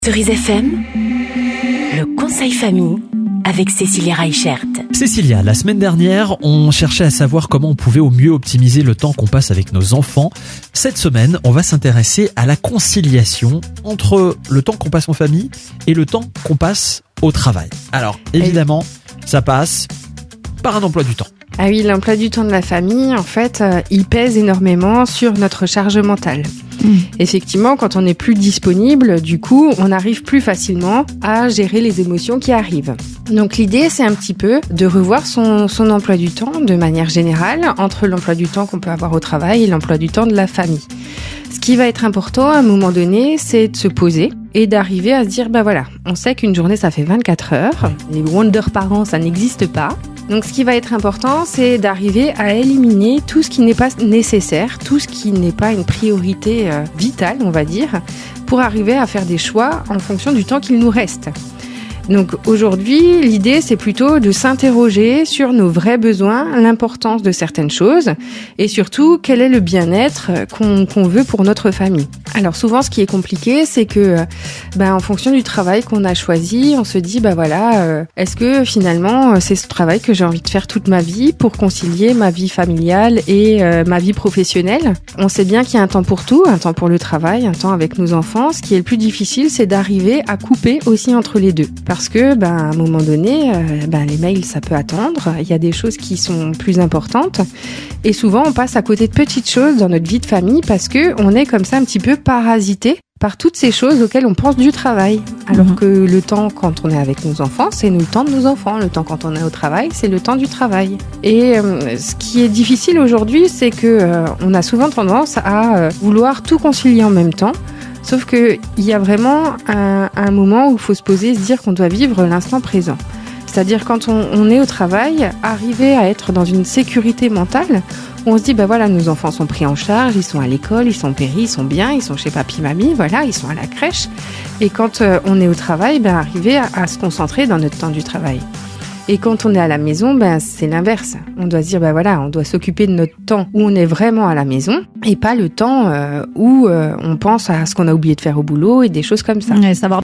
Cerise FM, le conseil famille avec Cécilia Reichert. Cécilia, la semaine dernière, on cherchait à savoir comment on pouvait au mieux optimiser le temps qu'on passe avec nos enfants. Cette semaine, on va s'intéresser à la conciliation entre le temps qu'on passe en famille et le temps qu'on passe au travail. Alors, évidemment, ça passe par un emploi du temps. Ah oui, l'emploi du temps de la famille, en fait, il pèse énormément sur notre charge mentale. Effectivement, quand on n'est plus disponible, du coup, on arrive plus facilement à gérer les émotions qui arrivent. Donc l'idée, c'est un petit peu de revoir son emploi du temps de manière générale entre l'emploi du temps qu'on peut avoir au travail et l'emploi du temps de la famille. Ce qui va être important à un moment donné, c'est de se poser et d'arriver à se dire, voilà, on sait qu'une journée, ça fait 24 heures. Les wonder parents, ça n'existe pas. Donc ce qui va être important, c'est d'arriver à éliminer tout ce qui n'est pas nécessaire, tout ce qui n'est pas une priorité vitale, on va dire, pour arriver à faire des choix en fonction du temps qu'il nous reste. Donc aujourd'hui, l'idée, c'est plutôt de s'interroger sur nos vrais besoins, l'importance de certaines choses et surtout, quel est le bien-être qu'on veut pour notre famille. Alors souvent, ce qui est compliqué, c'est que en fonction du travail qu'on a choisi, on se dit, est-ce que finalement, c'est ce travail que j'ai envie de faire toute ma vie pour concilier ma vie familiale et ma vie professionnelle? On sait bien qu'il y a un temps pour tout, un temps pour le travail, un temps avec nos enfants. Ce qui est le plus difficile, c'est d'arriver à couper aussi entre les deux. Parce que, à un moment donné, les mails, ça peut attendre. Il y a des choses qui sont plus importantes. Et souvent, on passe à côté de petites choses dans notre vie de famille parce que on est comme ça un petit peu parasité par toutes ces choses auxquelles on pense du travail. Alors que le temps quand on est avec nos enfants, c'est le temps de nos enfants. Le temps quand on est au travail, c'est le temps du travail. Et ce qui est difficile aujourd'hui, c'est que on a souvent tendance à vouloir tout concilier en même temps. Sauf qu'il y a vraiment un moment où il faut se poser et se dire qu'on doit vivre l'instant présent. C'est-à-dire quand on est au travail, arriver à être dans une sécurité mentale, où on se dit, nos enfants sont pris en charge, ils sont à l'école, ils sont péris, ils sont bien, ils sont chez papy, mamie, ils sont à la crèche. Et quand on est au travail, arriver à se concentrer dans notre temps du travail. Et quand on est à la maison, c'est l'inverse. On doit se dire, on doit s'occuper de notre temps où on est vraiment à la maison et pas le temps où on pense à ce qu'on a oublié de faire au boulot et des choses comme ça. Ouais, savoir